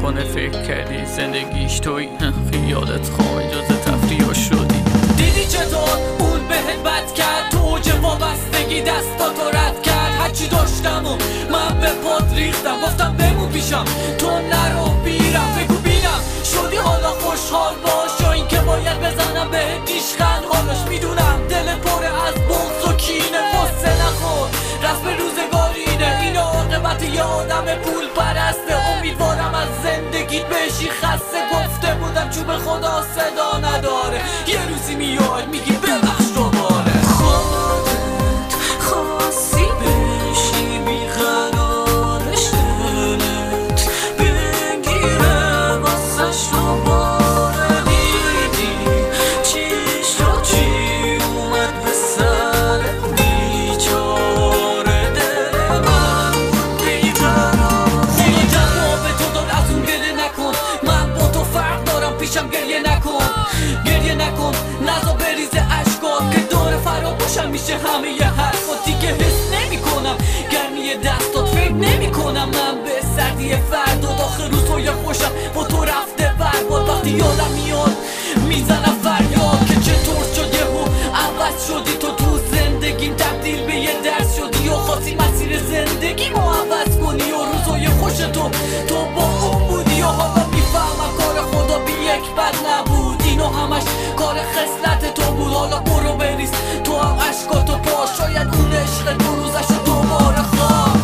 نکنه فکر کردی زندگیش توی خیالت خواه اجازه تفریح شدی. دیدی چطور اون بهت بد کرد، تو اوج وابستگی دستاتو رد کرد. هرچی داشتم و من به پات ریختم، گفتم بمون پیشم تو نرو بیرم. بگو بینم شدی حالا خوشحال باش، یا این که باید بزنم بهت دیشخند حالش. میدونم دل پره از بغض و کینه، غصه نخور رسم روزگارینه. این عاقبت یه آدم پول پرسته، امیدوارم از زندگیت بشی خسته. گفته بودم چوب خدا صدا نداره، یه روزی میای میگی ببخش دوباره. خودت خواستی بشی بیقرارش، دلت بگیره واسش دوباره. دیدی چی شد چی اومد به سرت، بیچاره دل من بیقرار. خدا به تو داد از اون گله نکن، من با تو فرق دارم پیشم گریه نکن. گریه نکن نزا بریزه اشکات، که داره فراموشم میشه همه ی حرفات. دیگه حس نمی کنم گرمی دستات، فکر نمی کنم من به سردی فردا. داخل روزهای خوشم با تو رفته برباد. وقتی یادم میاد میزنم فریاد که چطور شد یهو عوض شدی تو. تو زندگیم تبدیل به یه درس شدی، و خواستی مسیر زندگیمو عوض کنی. و روزهای خوش تو با اون بودی، و حالا میفهمم کار خدا بی یک بد نبود. اینو همش کار خصلت تو بود. حالا برو بریز تو هم عشقاتو پاش، شاید اون عشق دو روزشو دوباره خواست.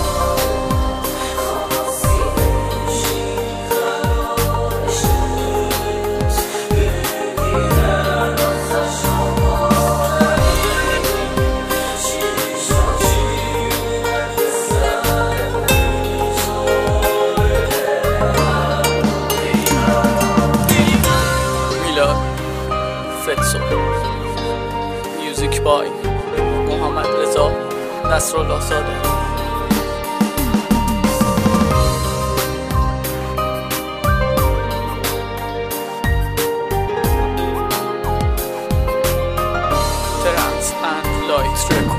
میوزیک بای محمد رضا نصرالله زاده. Trance and Light Records.